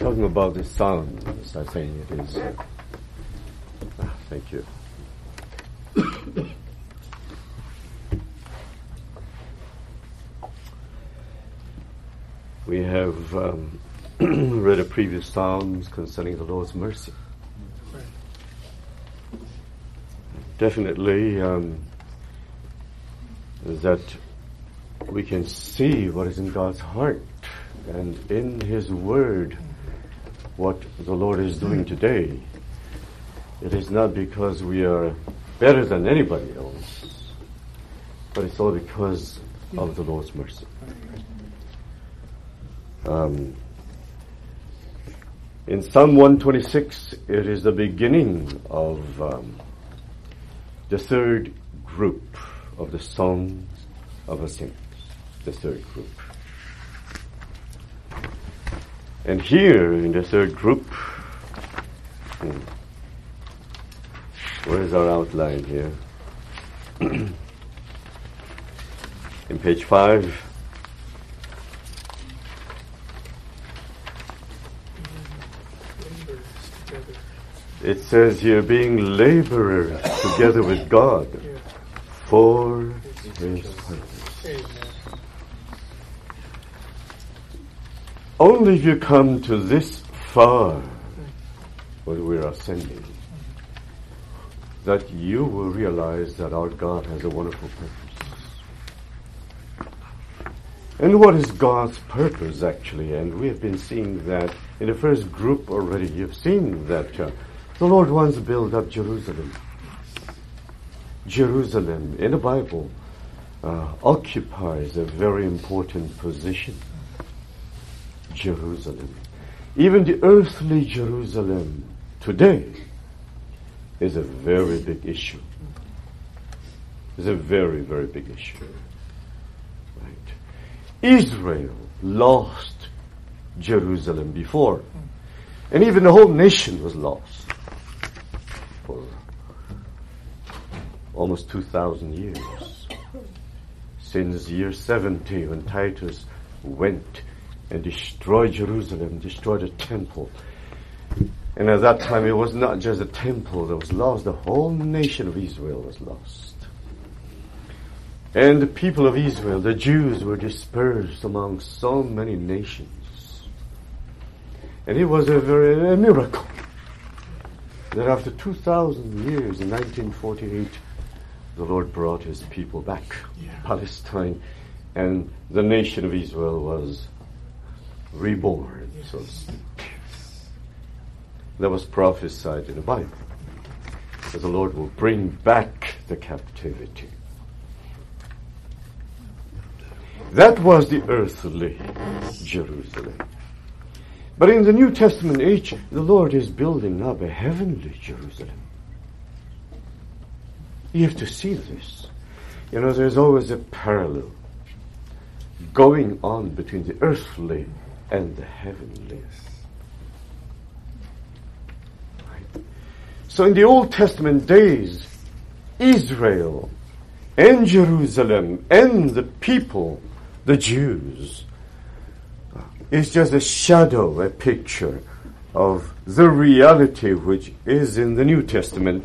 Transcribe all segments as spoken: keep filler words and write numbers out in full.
talking about the Psalms, I think it is. Ah, thank you. We have um, read a previous Psalms concerning the Lord's mercy. Definitely um, that we can see what is in God's heart and in His Word what the Lord is doing today. It is not because we are better than anybody else, but it's all because of the Lord's mercy. Um, in Psalm one twenty-six, it is the beginning of um, the third group of the songs of the saints. The third group. And here in the third group, hmm, where is our outline here? In page five. It says here, being laborers together with God for His purpose. Only if you come to this far when we are ascending, that you will realize that our God has a wonderful purpose. And what is God's purpose, actually? And we have been seeing that in the first group already. You've seen that uh, the Lord wants to build up Jerusalem. Jerusalem, in the Bible, uh, occupies a very important position. Jerusalem. Even the earthly Jerusalem today is a very big issue. It's a very, very big issue. Right? Israel lost Jerusalem before. And even the whole nation was lost for almost two thousand years. Since year seventy, when Titus went and destroyed Jerusalem, destroyed the temple. And at that time it was not just a temple that was lost, the whole nation of Israel was lost. And the people of Israel, the Jews, were dispersed among so many nations. And it was a very a miracle that after two thousand years, in nineteen forty-eight, the Lord brought His people back, yeah. Palestine, and the nation of Israel was reborn, yes. So to speak. That was prophesied in the Bible, that the Lord will bring back the captivity. That was the earthly Jerusalem. But in the New Testament age, the Lord is building up a heavenly Jerusalem. You have to see this. You know, there's always a parallel going on between the earthly and the heavenly. Right. So in the Old Testament days, Israel and Jerusalem and the people, the Jews, is just a shadow, a picture of the reality which is in the New Testament.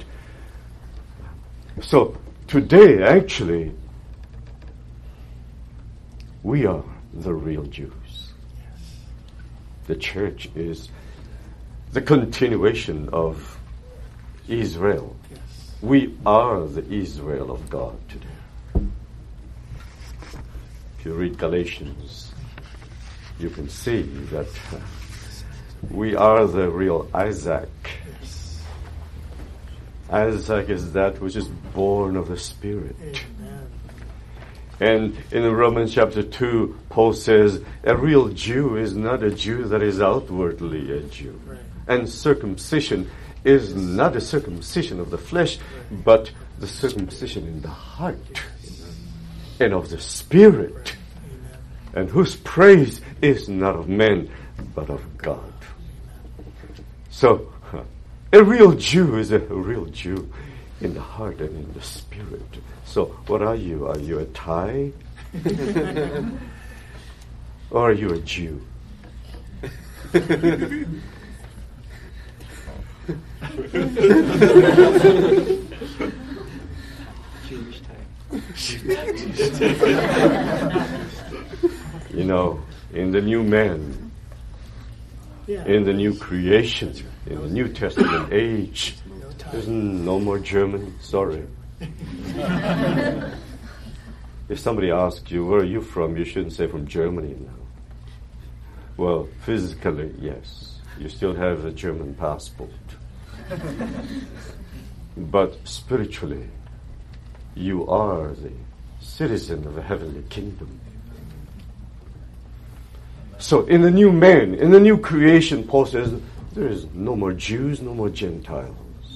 So today, actually, we are the real Jews. The church is the continuation of Israel. We are the Israel of God today. If you read Galatians, you can see that uh, we are the real Isaac. Isaac is that which is born of the Spirit. Amen. And in Romans chapter two, Paul says, a real Jew is not a Jew that is outwardly a Jew. Right. And circumcision is not a circumcision of the flesh, right, but the circumcision in the heart, amen, and of the Spirit, amen, and whose praise is not of men, but of God. Amen. So, a real Jew is a real Jew in the heart and in the spirit. So, what are you? Are you a Thai? Or are you a Jew? You know, in the new man, in the new creation, in the New Testament age, there's no more German, sorry. If somebody asks you, where are you from, you shouldn't say from Germany now. Well, physically, yes. You still have a German passport. But spiritually, you are the citizen of a heavenly kingdom. So in the new man, in the new creation, Paul says, there is no more Jews, no more Gentiles.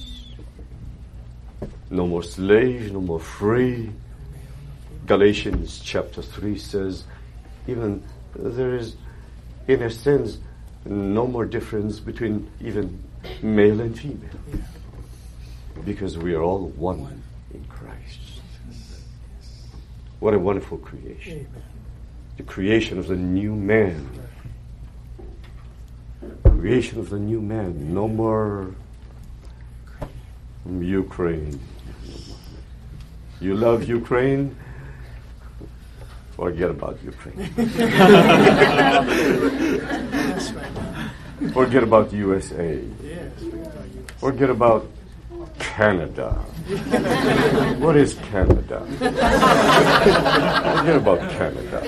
No more slave, no more free. Galatians chapter three says, even there is, in a sense, no more difference between even male and female. Because we are all one in Christ. What a wonderful creation. The creation of the new man. Creation of the new man. No more Ukraine. You love Ukraine? Forget about Ukraine. Forget about U S A. Forget about Canada. What is Canada? Forget about Canada.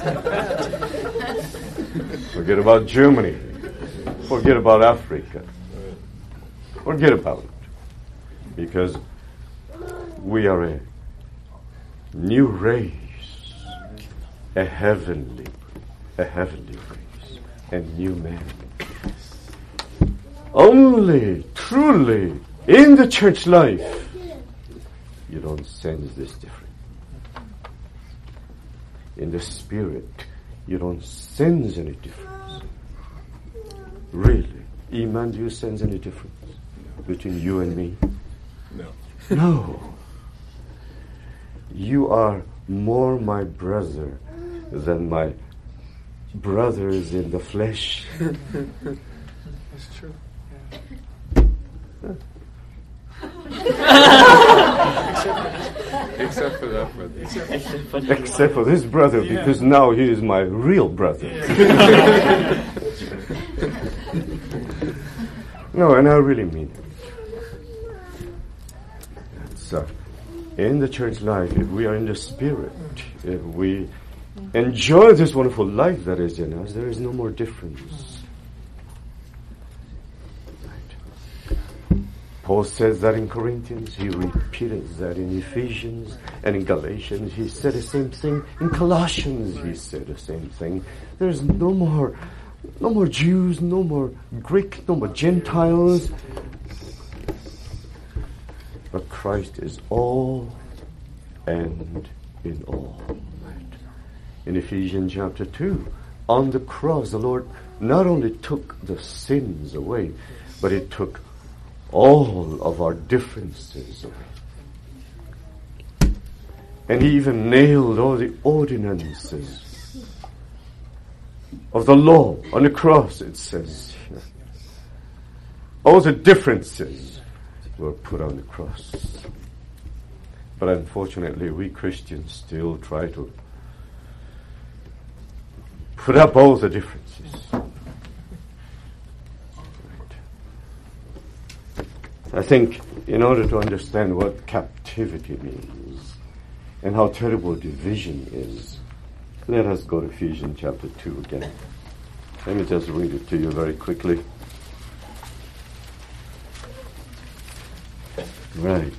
Forget about Germany. Forget about Africa. Forget about it. Because we are a new race, a heavenly, a heavenly race, a new man. Only, truly, in the church life, you don't sense this difference. In the spirit, you don't sense any difference. Really. Iman, do you sense any difference between you and me? No. No. You are more my brother than my brothers in the flesh. That's true. Except for that brother. Except for this brother, yeah. Because now he is my real brother. Yeah. No, and I really mean it. So, in the church life, if we are in the spirit, if we enjoy this wonderful life that is in us, there is no more difference. Paul says that in Corinthians, he repeated that in Ephesians, and in Galatians he said the same thing. In Colossians he said the same thing. There's no more, no more Jews, no more Greek, no more Gentiles. But Christ is all and in all. In Ephesians chapter two, on the cross the Lord not only took the sins away, but He took all of our differences away. And He even nailed all the ordinances of the law on the cross, it says here. All the differences were put on the cross. But unfortunately, we Christians still try to put up all the differences. I think in order to understand what captivity means and how terrible division is, let us go to Ephesians chapter two again. Let me just read it to you very quickly. Right.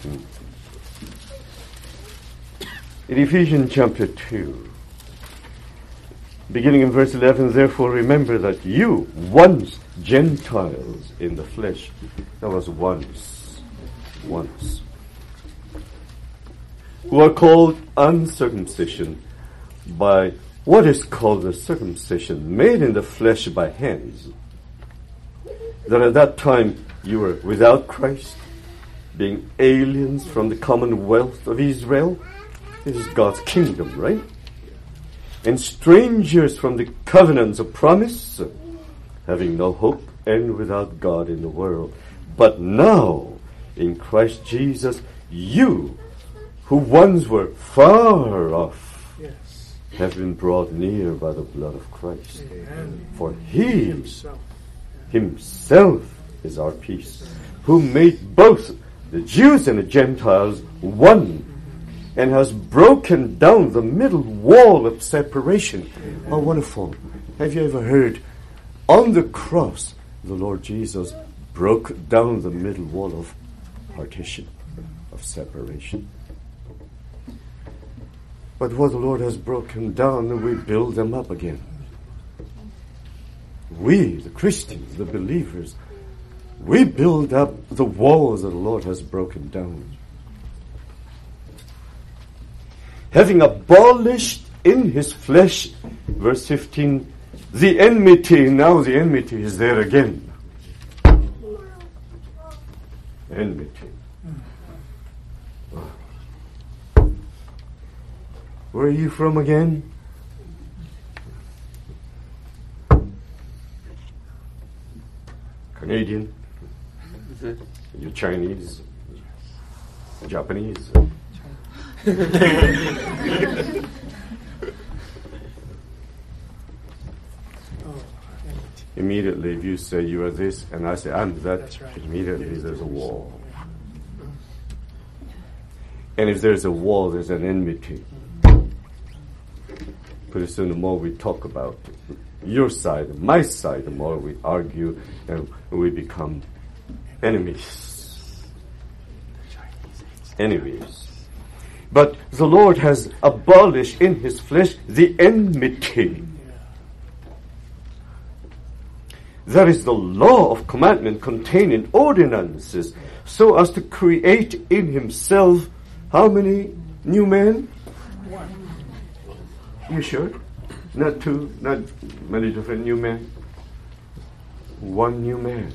In Ephesians chapter two, beginning in verse eleven, therefore remember that you, once Gentiles in the flesh, that was once, once, who are called uncircumcision by what is called the circumcision made in the flesh by hands, that at that time you were without Christ, being aliens from the commonwealth of Israel. This is God's kingdom, right? And strangers from the covenants of promise, having no hope and without God in the world. But now, in Christ Jesus, you, who once were far off, Yes. have been brought near by the blood of Christ. Amen. For He Himself. Himself is our peace, who made both the Jews and the Gentiles one, and has broken down the middle wall of separation. How wonderful. Have you ever heard, on the cross, the Lord Jesus broke down the middle wall of partition, of separation. But what the Lord has broken down, we build them up again. We, the Christians, the believers, we build up the walls that the Lord has broken down. Having abolished in his flesh, verse fifteen, the enmity. Now the enmity is there again. Enmity. Where are you from again? Canadian? You're Chinese? Japanese? Immediately, if you say you are this and I say I'm that, That's right. immediately there's a wall. And if there's a wall, there's an enmity. Pretty soon, the more we talk about your side and my side, the more we argue and we become enemies. Enemies. But the Lord has abolished in his flesh the enmity. That is the law of commandment contained in ordinances, so as to create in himself how many new men? You sure? Not two, not many different new men. One new man.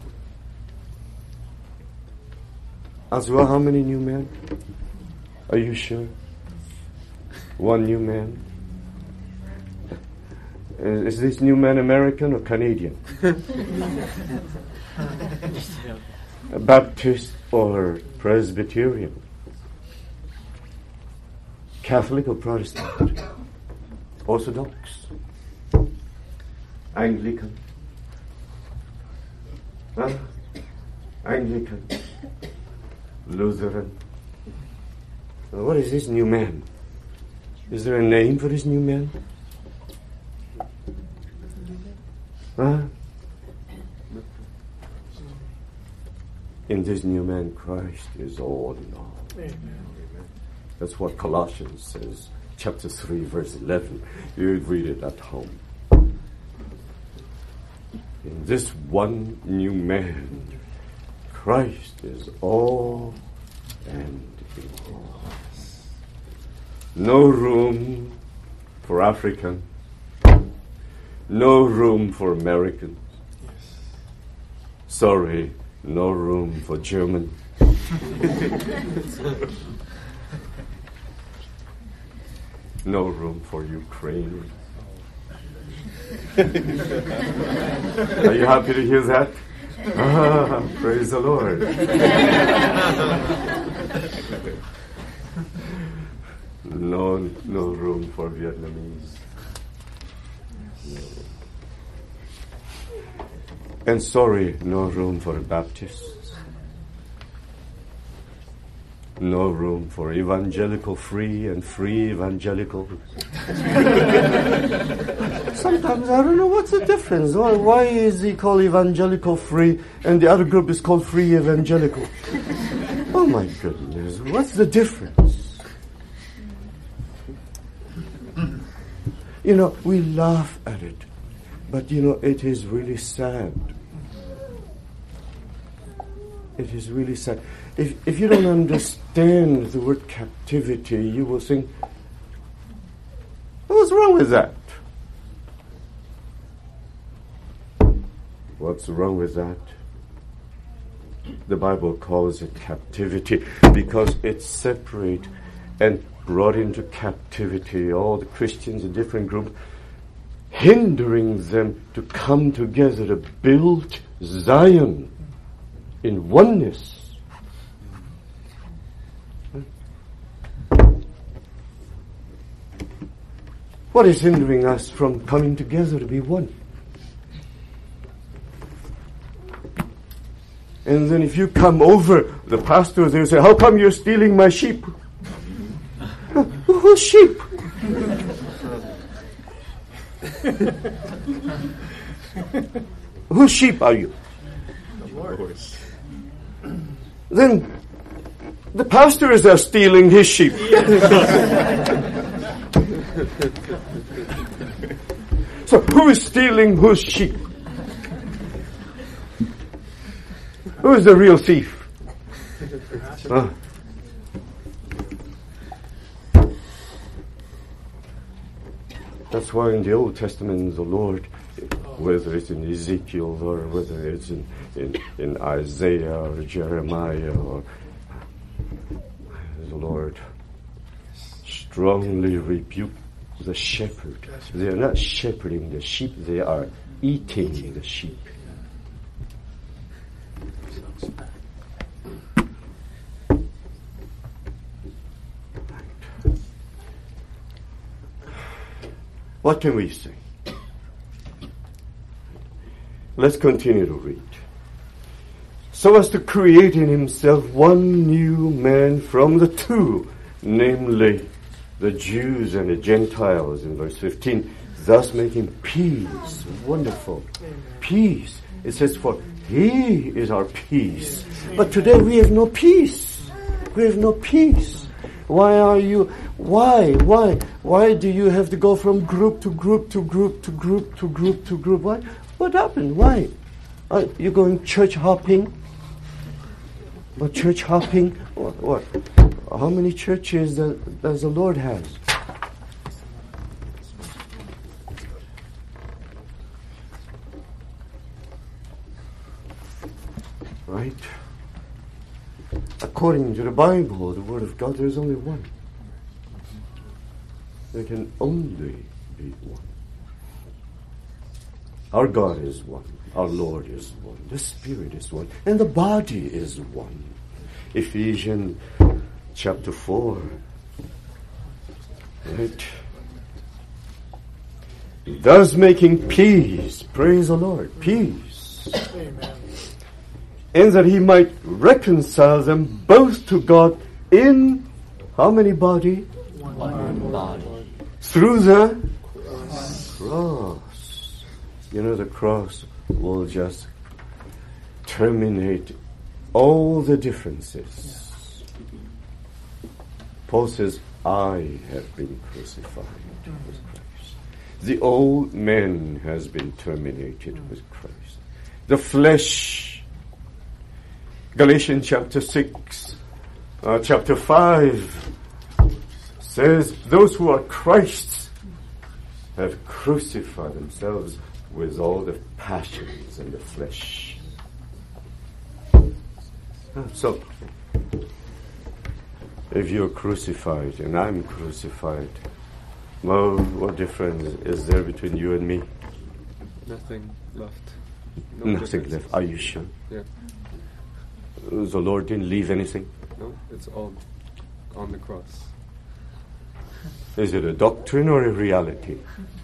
As well, how many new men? Are you sure? One new man. Is this new man American or Canadian? Baptist or Presbyterian? Catholic or Protestant? Orthodox? Anglican? Huh? Anglican? Lutheran? What is this new man? Is there a name for this new man? Huh? In this new man, Christ is all in all. Amen. That's what Colossians says, chapter three, verse eleven. You read it at home. In this one new man, Christ is all and in all. No room for African. No room for American. Sorry, no room for German. No room for Ukraine. Are you happy to hear that? Ah, praise the Lord. No, no room for Vietnamese. No. And sorry, no room for Baptists. No room for evangelical free and free evangelical. Sometimes I don't know what's the difference. Why, why is he called evangelical free and the other group is called free evangelical? Oh my goodness, what's the difference? You know, we laugh at it, but you know, it is really sad. It is really sad. If if you don't understand the word captivity, you will think, what's wrong with that? What's wrong with that? The Bible calls it captivity because it's separate and brought into captivity all the Christians in different groups. hindering them to come together to build Zion in oneness. What is hindering us from coming together to be one? And then if you come over, the pastor, they'll say, how come you're stealing my sheep? Whose sheep? Whose sheep are you? The Lord's. Then the pastors are stealing his sheep. So who is stealing whose sheep? Who is the real thief? Huh? That's why in the Old Testament the Lord, whether it's in Ezekiel or whether it's in, in, in Isaiah or Jeremiah, or the Lord strongly rebuked the shepherd. They are not shepherding the sheep, they are eating the sheep. What can we say? Let's continue to read. So as to create in himself one new man from the two, namely the Jews and the Gentiles, in verse fifteen, thus making peace. Wonderful. Peace. It says, for he is our peace. But today we have no peace. We have no peace. Why are you, why, why, why do you have to go from group to group to group to group to group to group? Why? What happened? Why? Are you going church hopping? What church hopping? What? What? How many churches does, does the Lord have? Right? According to the Bible, the Word of God, there is only one. There can only be one. Our God is one. Our Lord is one. The Spirit is one. And the body is one. Ephesians chapter four. Right? Thus making peace. Praise the Lord. Peace. Amen. And that he might reconcile them both to God in how many body? One, One body. Through the cross. You know, the cross will just terminate all the differences. Paul says, I have been crucified with Christ. The old man has been terminated with Christ. The flesh. Galatians chapter six, uh, chapter five says, those who are Christ's have crucified themselves with all the passions in the flesh. So, if you're crucified and I'm crucified, well, what difference is there between you and me? Nothing left. No Nothing differences. left. Are you sure? Yeah. The Lord didn't leave anything? No, it's all on the cross. Is it a doctrine or a reality?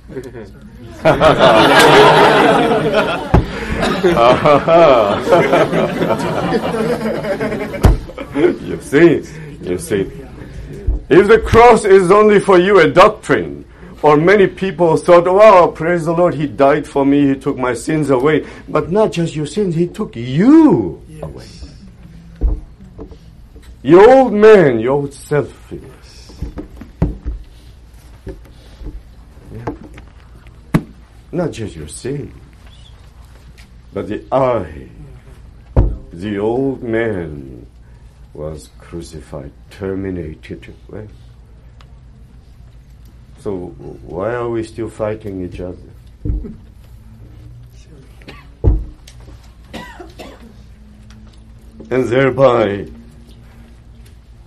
You see, you see. If the cross is only for you a doctrine, or many people thought, wow, praise the Lord, he died for me, he took my sins away. But not just your sins, he took you Yes. away. Your old man, your old self. Yeah. Not just your sins, but the I, the old man, was crucified, terminated. Well, so why are we still fighting each other? And thereby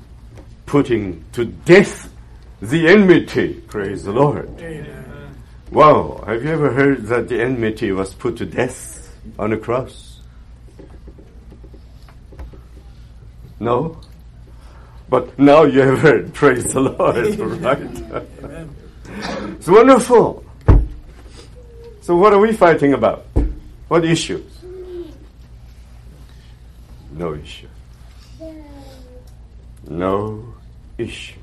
putting to death the enmity, praise the Lord. Amen. Wow, have you ever heard that the enmity was put to death on a cross? No? But now you have heard, praise the Lord, right? It's wonderful. So what are we fighting about? What issues? No issue. No issue.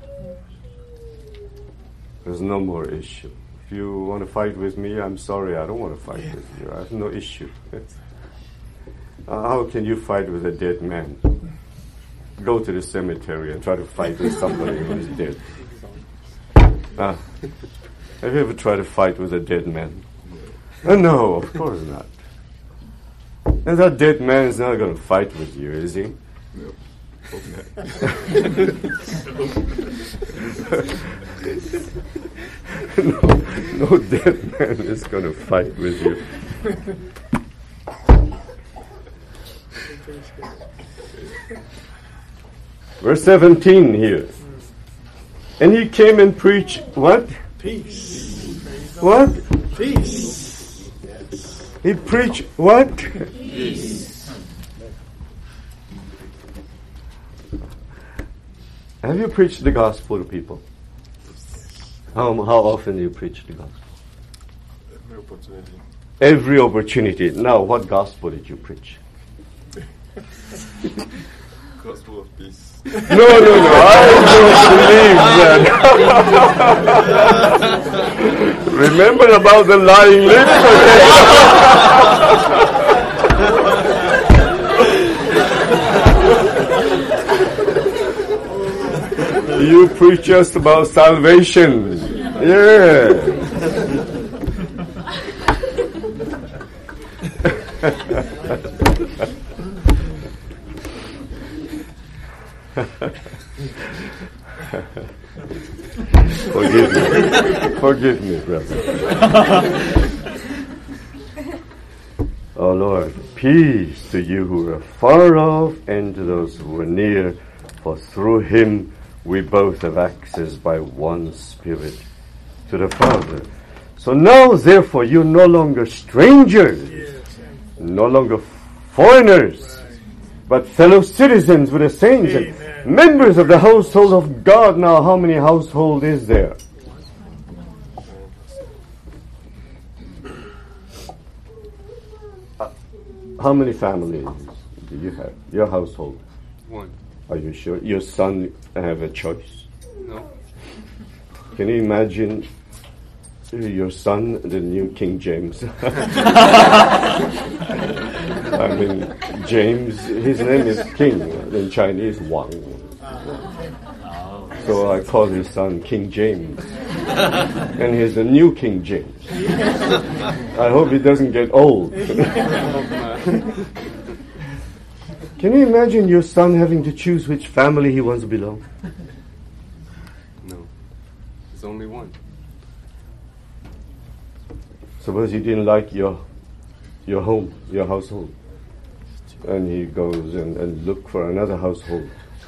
There's no more issue. If you want to fight with me, I'm sorry, I don't want to fight with you. I have no issue. Uh, how can you fight with a dead man? Go to the cemetery and try to fight with somebody who is dead. Uh, have you ever tried to fight with a dead man? Uh, no, of course not. And that dead man is not going to fight with you, is he? No. no, no dead man is going to fight with you. Verse seventeen here. And he came and preached what? Peace. What? Peace. Yes. He preached what? Peace. Have you preached the gospel to people? How, how often do you preach the gospel? Every opportunity. Every opportunity. Now, what gospel did you preach? Gospel of peace. No, no, no. I don't believe that. Remember about the lying lips? You preach just about salvation. Yeah. Forgive me. Forgive me, brother. Oh Lord, peace to you who are far off and to those who are near, for through him we both have access by one Spirit to the Father. So now, therefore, you're no longer strangers, no longer foreigners, but fellow citizens with the saints and members of the household of God. Now, how many household is there? Uh, how many families do you have? Your household? One. Are you sure? Your son have a choice? No. Can you imagine your son, the new King James? I mean, James, his name is King, in Chinese, Wang. So I call his son King James. And he's the new King James. I hope he doesn't get old. Can you imagine your son having to choose which family he wants to belong? No. There's only one. Suppose he didn't like your your home, your household, and he goes and, and look for another household.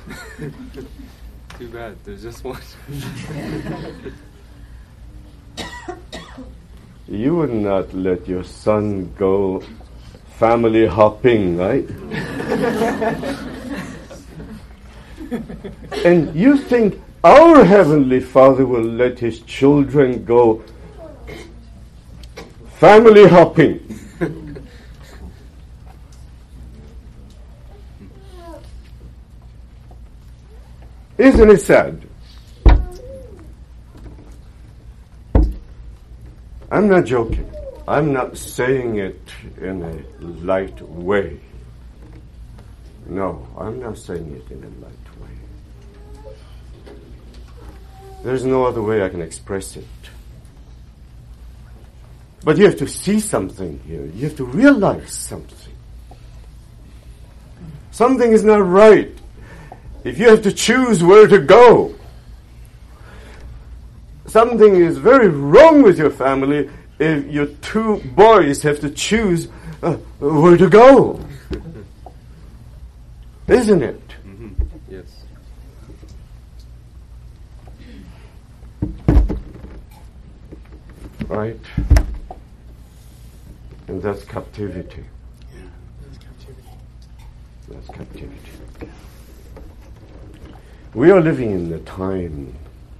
Too bad. There's just one. You would not let your son go family hopping, right? And you think our Heavenly Father will let his children go family hopping? Isn't it sad? I'm not joking. I'm not saying it in a light way. No, I'm not saying it in a light way. There's no other way I can express it. But you have to see something here. You have to realize something. Something is not right. If you have to choose where to go, something is very wrong with your family if your two boys have to choose uh, where to go. Isn't it? Mm-hmm. Yes. Right? And that's captivity. Yeah, that's captivity. That's captivity. We are living in a time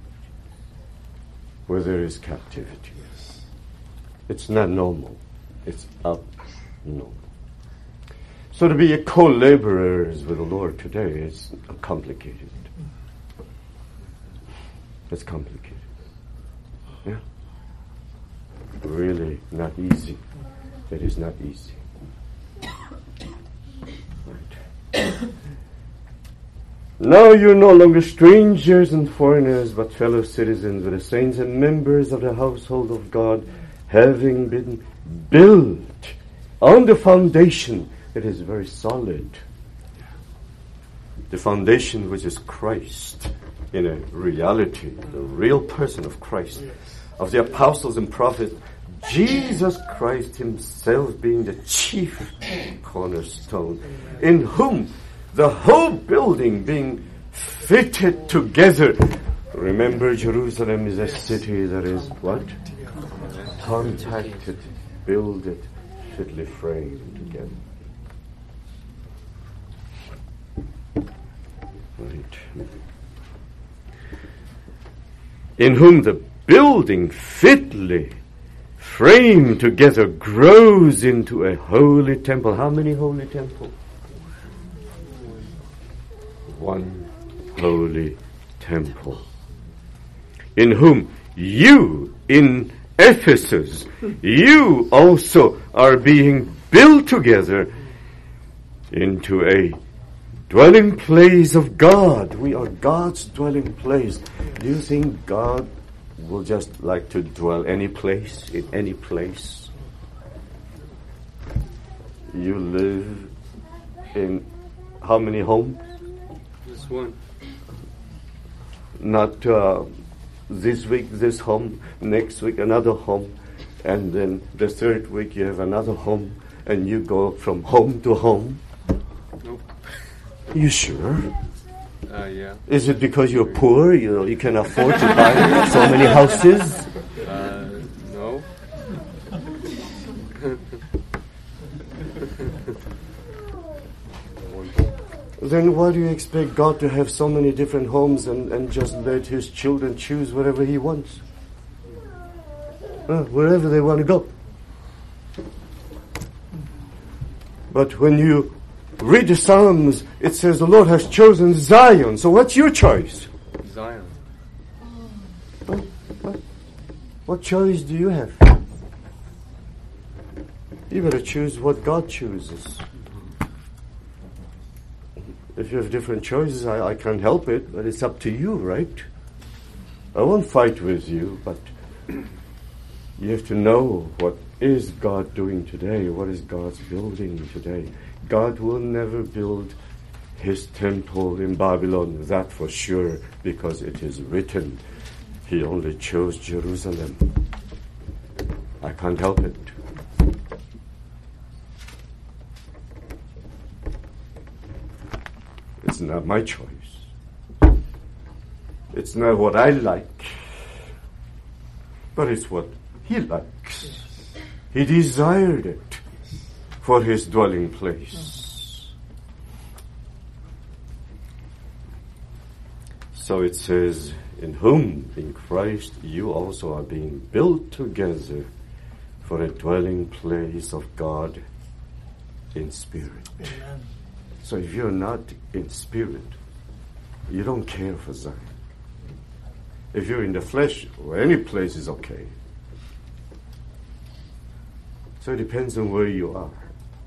where there is captivity. Yes. It's not normal. It's abnormal. So to be a co-laborers with the Lord today is complicated. It's complicated. Yeah. Really not easy. It is not easy. Right. Now you're no longer strangers and foreigners, but fellow citizens with the saints and members of the household of God, having been built on the foundation that is very solid. The foundation which is Christ, in a reality, the real person of Christ, of the apostles and prophets, Jesus Christ himself being the chief cornerstone, in whom the whole building being fitted together. Remember, Jerusalem is a city that is what? Compacted, builded, fitly framed together. Right. In whom the building fitly framed together grows into a holy temple. How many holy temples? One holy temple. In whom you, in Ephesus, you also are being built together into a dwelling place of God. We are God's dwelling place. Do you think God will just like to dwell any place, in any place? You live in how many homes? Just one. Not uh, this week this home, next week another home, and then the third week you have another home, and you go from home to home. Nope. You sure? Uh, yeah. Is it because you're poor, you know, you can afford to buy so many houses? Uh, no. Then why do you expect God to have so many different homes and, and just let his children choose wherever he wants? Uh, wherever they want to go. But when you read the Psalms, it says the Lord has chosen Zion. So what's your choice? Zion. What, what, what choice do you have? You better choose what God chooses. If you have different choices, I, I can't help it, but it's up to you, right? I won't fight with you, but you have to know what is God doing today, what is God's building today. God will never build his temple in Babylon, that for sure, because it is written, he only chose Jerusalem. I can't help it. It's not my choice. It's not what I like, but it's what he likes. He desired it for his dwelling place. So it says, in whom, in Christ, you also are being built together for a dwelling place of God in spirit. Amen. So if you're not in spirit, you don't care for Zion. If you're in the flesh, well, any place is okay. So it depends on where you are.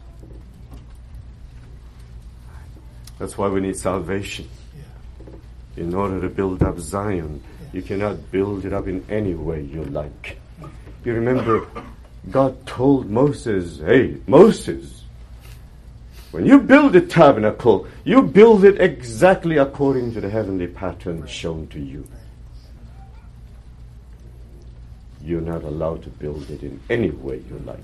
That's why we need salvation. Yeah. In order to build up Zion, you cannot build it up in any way you like. You remember, God told Moses, hey, Moses, when you build a tabernacle, you build it exactly according to the heavenly pattern shown to you. You're not allowed to build it in any way you like.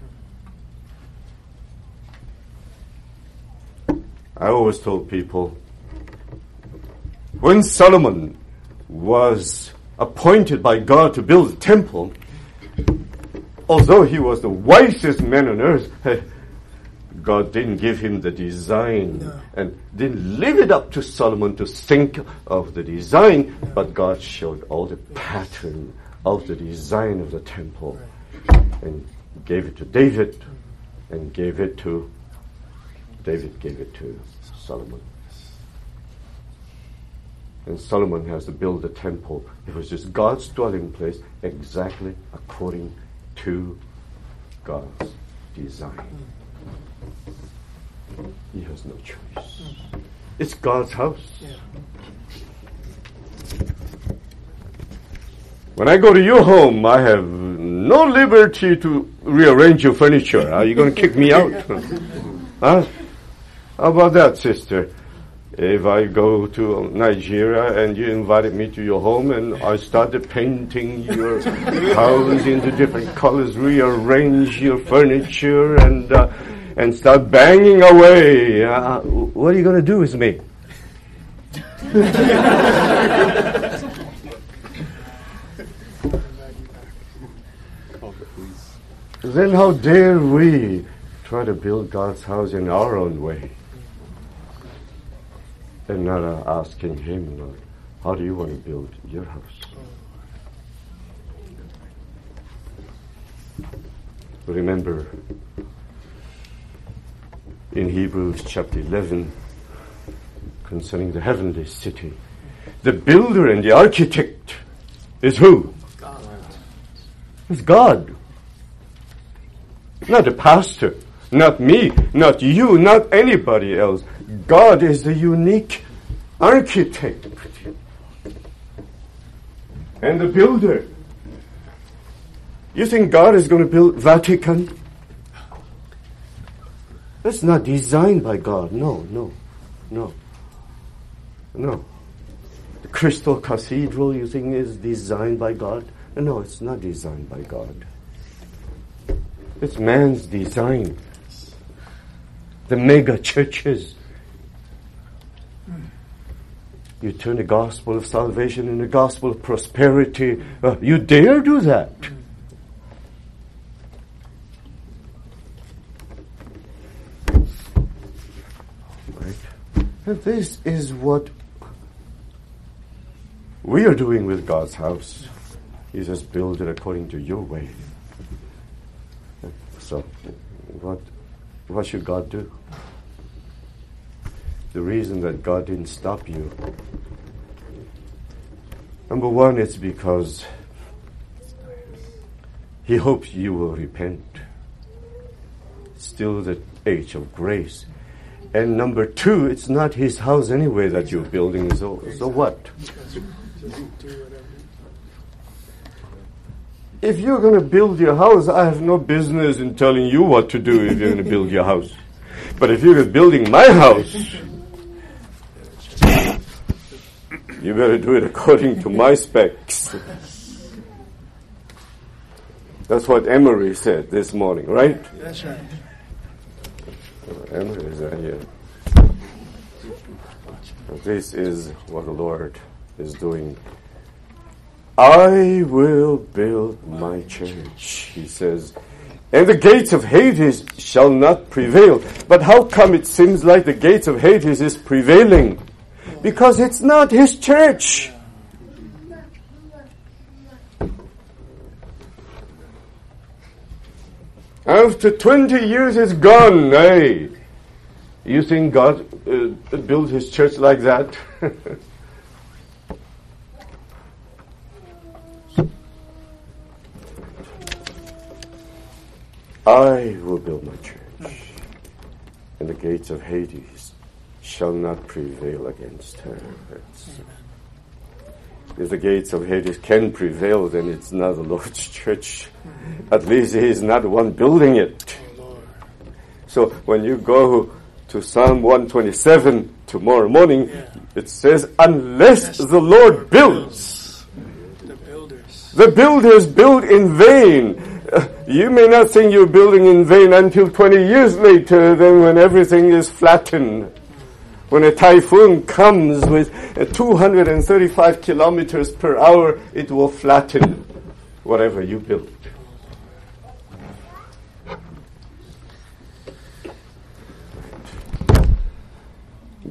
I always told people, when Solomon was appointed by God to build a temple, although he was the wisest man on earth, God didn't give him the design No. and didn't leave it up to Solomon to think of the design, No. but God showed all the pattern of the design of the temple and gave it to David and gave it to David gave it to Solomon. And Solomon has to build the temple. It was just God's dwelling place exactly according to God's design. He has no choice. It's God's house. Yeah. When I go to your home, I have no liberty to rearrange your furniture. Are you going to kick me out? Huh? How about that, sister? If I go to Nigeria and you invited me to your home and I started painting your house into different colors, rearrange your furniture and uh, and start banging away, uh, what are you going to do with me? Then how dare we try to build God's house in our own way and not uh, asking Him, Lord, how do you want to build your house? Remember in Hebrews chapter eleven concerning the heavenly city, the builder and the architect is who? God. It's God. Not the pastor, not me, not you, not anybody else. God is the unique architect and the builder. You think God is going to build Vatican? That's not designed by God. No, no, no, no. The Crystal Cathedral, you think, is designed by God? No, it's not designed by God. It's man's design. The mega churches. You turn the gospel of salvation into the gospel of prosperity. Uh, you dare do that? Right? And this is what we are doing with God's house. He says, build it according to your way. So, what what should God do? The reason that God didn't stop you, number one, it's because He hopes you will repent. Still the age of grace. And number two, it's not His house anyway that you're building, so, so what? If you're going to build your house, I have no business in telling you what to do if you're going to build your house. But if you're building my house, you better do it according to my specs. That's what Emery said this morning, right? That's right. Emery is right here. This is what the Lord is doing. I will build my church, He says, and the gates of Hades shall not prevail. But how come it seems like the gates of Hades is prevailing? Because it's not His church. After twenty years it's gone. Hey, you think God uh, built His church like that? I will build my church, and the gates of Hades shall not prevail against her. It's, if the gates of Hades can prevail, then it's not the Lord's church. At least He is not the one building it. So when you go to Psalm one twenty-seven tomorrow morning, it says, unless the Lord builds, The builders. the builders build in vain. Uh, you may not think you're building in vain until twenty years later, then when everything is flattened. When a typhoon comes with uh, two hundred thirty-five kilometers per hour, it will flatten whatever you built.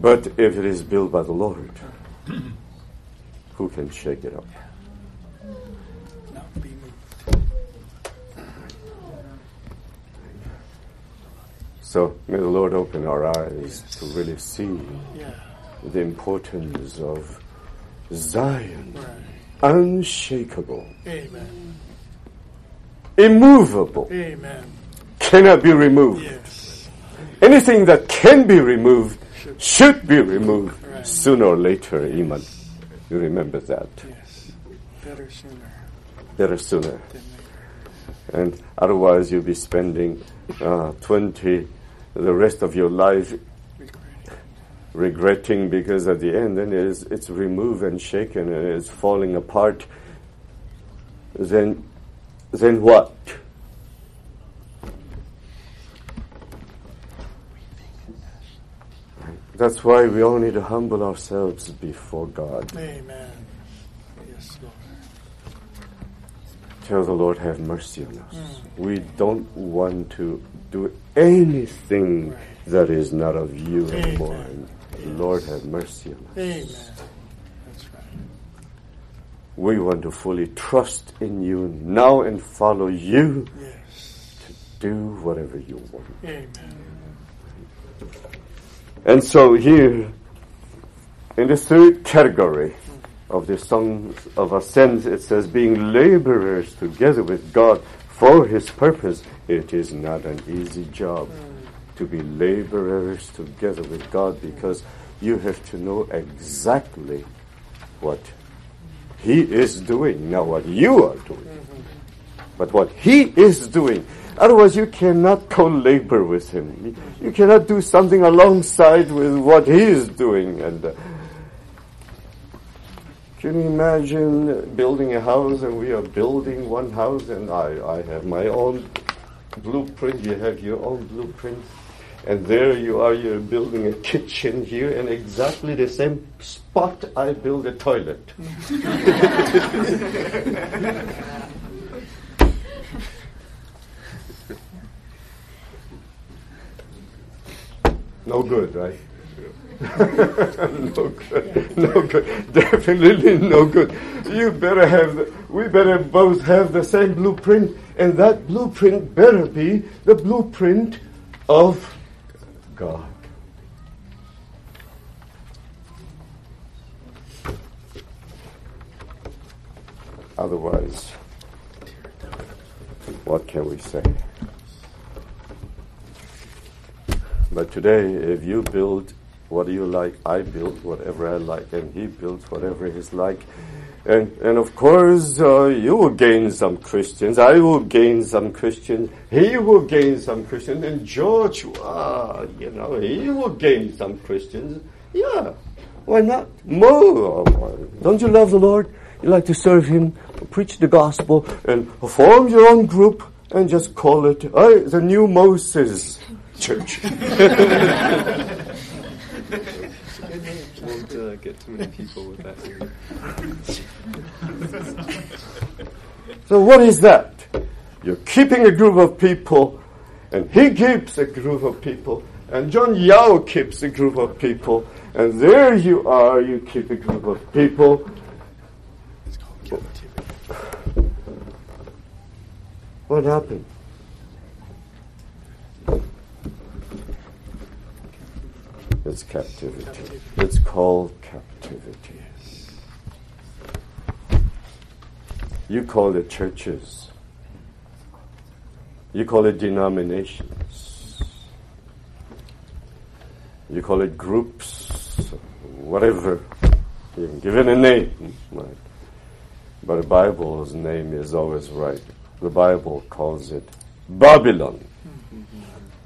But if it is built by the Lord, who can shake it up? Not be moved. So may the Lord open our eyes yes. to really see yeah. the importance of Zion, right. unshakable, Amen. immovable, Amen. cannot be removed. Yes. Anything that can be removed should, should be removed right. sooner or later, Iman. You remember that. Yes. Better sooner. Better sooner. Than later. And otherwise you'll be spending uh, twenty, the rest of your life Regretting. regretting, because at the end then it's, it's removed and shaken and it's falling apart. Then, then what? That's why we all need to humble ourselves before God. Amen. Yes, Lord. Tell the Lord, have mercy on us. Mm. We don't want to do anything right. that is not of you Amen. anymore. And yes. Lord, have mercy on us. Amen. That's right. We want to fully trust in you now and follow you yes. to do whatever you want. Amen. And so here, in the third category of the Song of Ascent, it says, being laborers together with God for His purpose. It is not an easy job mm. to be laborers together with God, because you have to know exactly what He is doing, not what you are doing, mm-hmm. but what He is doing. Otherwise, you cannot co-labor with Him. You cannot do something alongside with what He is doing. And uh, can you imagine building a house, and we are building one house, and I, I have my own blueprint, you have your own blueprint, and there you are, you're building a kitchen here, and exactly the same spot I build a toilet. No good, right? No good. No good. Definitely no good. You better have, the, we better both have the same blueprint, and that blueprint better be the blueprint of God. Otherwise, what can we say? But today, if you build what you like, I build whatever I like, and he builds whatever he's like. And, and of course, uh, you will gain some Christians, I will gain some Christians, he will gain some Christians, and George, uh, you know, he will gain some Christians. Yeah, why not? More. Don't you love the Lord? You like to serve Him, preach the gospel, and form your own group, and just call it uh, the New Moses Church. Won't uh, get too many people with that here. So what is that? You're keeping a group of people, and he keeps a group of people, and John Yao keeps a group of people, and there you are, you keep a group of people. It's called captivity. What happened? It's captivity. captivity. It's called captivity. Yes. You call it churches. You call it denominations. You call it groups, whatever. You can give it a name. Right? But the Bible's name is always right. The Bible calls it Babylon. Mm-hmm.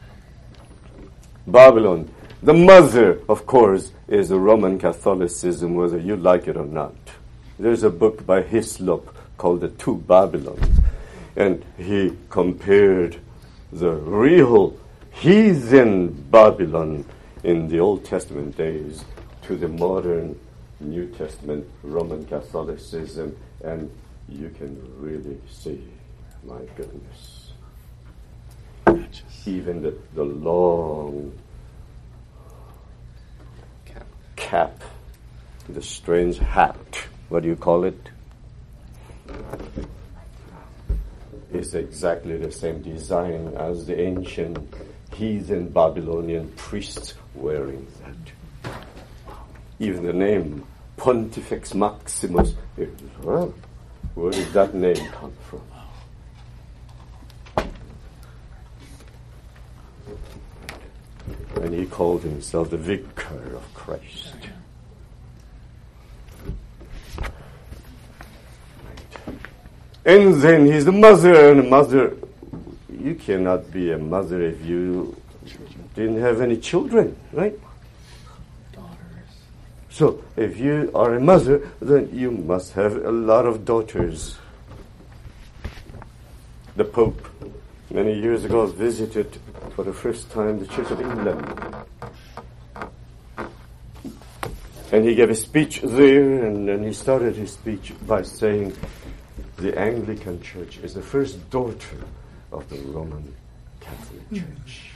Babylon. The mother, of course, is the Roman Catholicism, whether you like it or not. There's a book by Hislop called The Two Babylons, and he compared the real heathen Babylon in the Old Testament days to the modern New Testament Roman Catholicism, and you can really see, my goodness, even the, the long cap, the strange hat, what do you call it? Is exactly the same design as the ancient heathen Babylonian priests wearing that. Even the name Pontifex Maximus, well, where did that name come from? And he called himself the Vicar of Christ. And then he's the mother, and a mother, you cannot be a mother if you didn't have any children, right? Daughters. So if you are a mother, then you must have a lot of daughters. The Pope, many years ago, visited for the first time the Church of England. And he gave a speech there, and then he started his speech by saying, the Anglican Church is the first daughter of the Roman Catholic Church.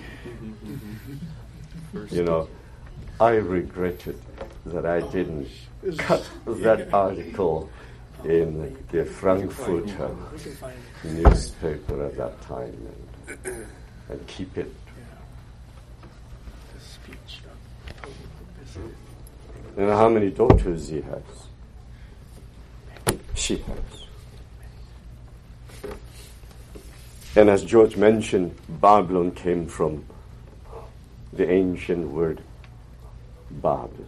You know, I regretted that I didn't cut that article in the Frankfurter newspaper at that time and, and keep it. You know how many daughters he has? She has. And as George mentioned, Babylon came from the ancient word Babel,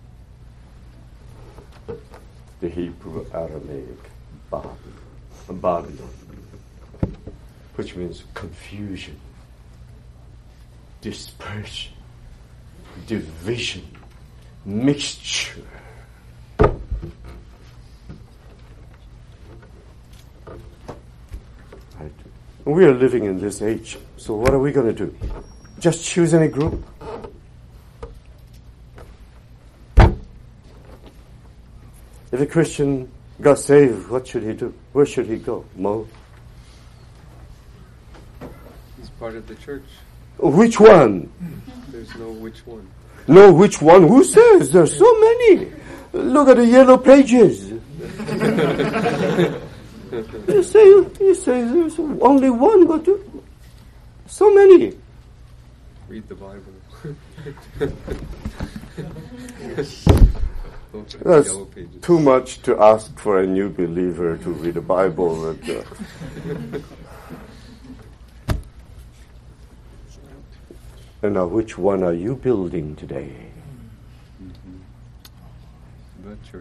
the Hebrew Aramaic Babel, Babylon, which means confusion, dispersion, division, mixture. We are living in this age, so what are we going to do? Just choose any group? If a Christian got saved, what should he do? Where should he go? Mo? He's part of the church. Which one? There's no which one. No, which one? Who says? There's so many. Look at the yellow pages. You say, you say there's only one, but so many. Read the Bible. That's too much to ask for a new believer to read the Bible. But, uh, and now, which one are you building today? Mm-hmm. The church.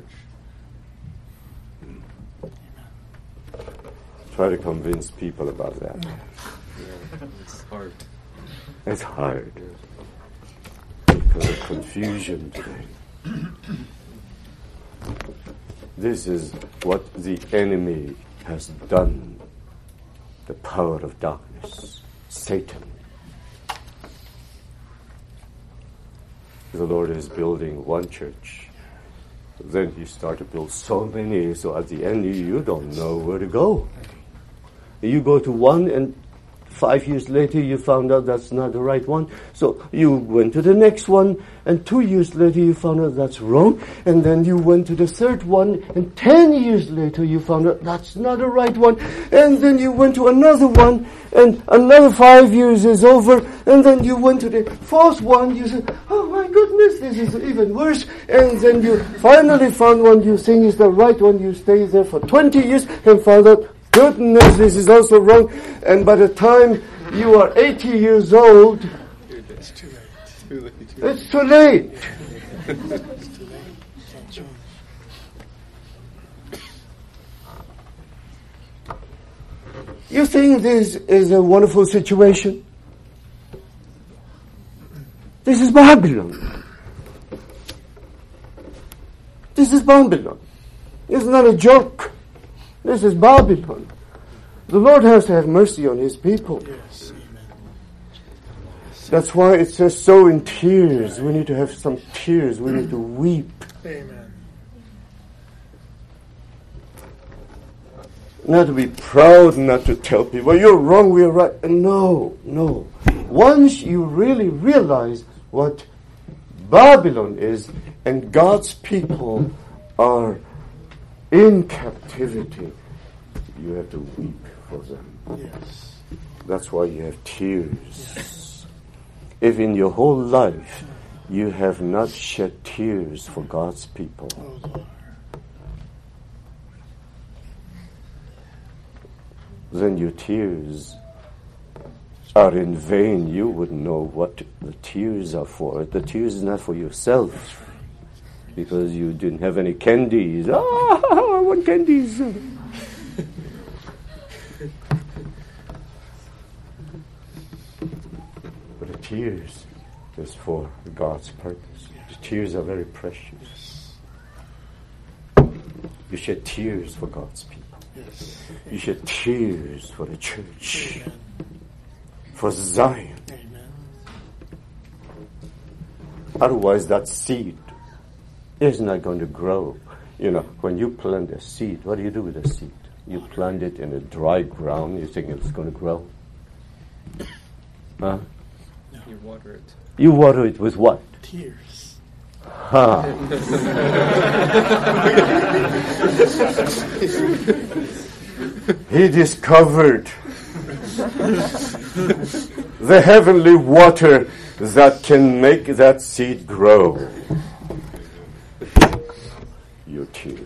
Try to convince people about that. Yeah, it's hard. It's hard. Because of confusion today. This is what the enemy has done. The power of darkness. Satan. The Lord is building one church. Then He started to build so many, so at the end you don't know where to go. You go to one, and five years later you found out that's not the right one. So you went to the next one, and two years later you found out that's wrong. And then you went to the third one, and ten years later you found out that's not the right one. And then you went to another one, and another five years is over. And then you went to the fourth one, you said, oh my goodness, this is even worse. And then you finally found one you think is the right one. You stay there for twenty years and found out, goodness, this is also wrong. And by the time you are eighty years old, It's too late. Too late. it's too late. It's too late. Can't change. You think this is a wonderful situation? This is Babylon. This is Babylon. It's not a joke. This is Babylon. The Lord has to have mercy on His people. Yes, amen. That's why it says so in tears. We need to have some tears. We need to weep. Amen. Not to be proud, not to tell people, well, you're wrong, we're right. No, no. Once you really realize what Babylon is, and God's people are in captivity, you have to weep for them. Yes. That's why you have tears. Yes. If in your whole life you have not shed tears for God's people, Oh, Lord. then your tears are in vain. You wouldn't know what the tears are for. The tears is not for yourself, because you didn't have any candies. Ah, I want candies. But the tears is for God's purpose. The tears are very precious. You shed tears for God's people. Yes. You shed tears for the church, Amen. for Zion. Amen. Otherwise, that seed is not going to grow. You know, when you plant a seed, what do you do with a seed? You plant it in a dry ground. You think it's going to grow? Huh? You water it. You water it with what? Tears. Ha! He discovered the heavenly water that can make that seed grow. Your tears.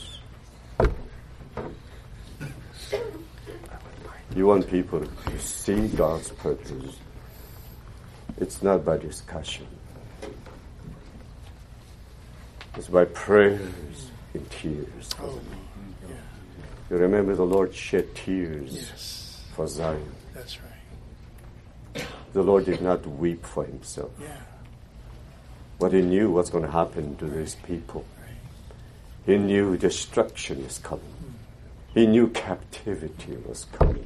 You want people to see God's purpose. It's not by discussion. It's by prayers and tears. Oh, yeah. You remember the Lord shed tears Yes. for Zion. That's right. The Lord did not weep for himself. Yeah. But he knew what's going to happen to these people. Right. He knew destruction is coming. He knew captivity was coming.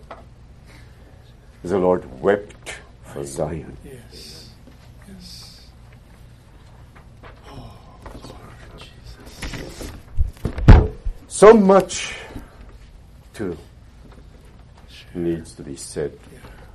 The Lord wept for Zion. Yes. Yes. Oh, Lord Jesus. So much too needs to be said. Yeah.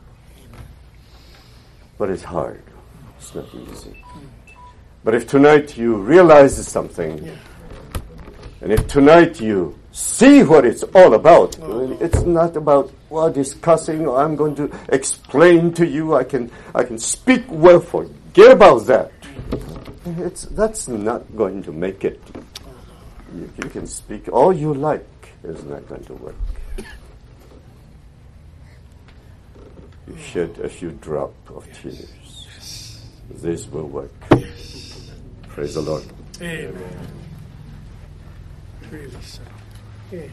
But it's hard. It's not easy. But if tonight you realize something, Yeah. and if tonight you see what it's all about, it's not about, well, discussing, or I'm going to explain to you, I can I can speak well, forget about that. It's That's not going to make it. You, you can speak all you like, it's not going to work. You shed a few drops of tears. This will work. Praise the Lord. Amen. Really so.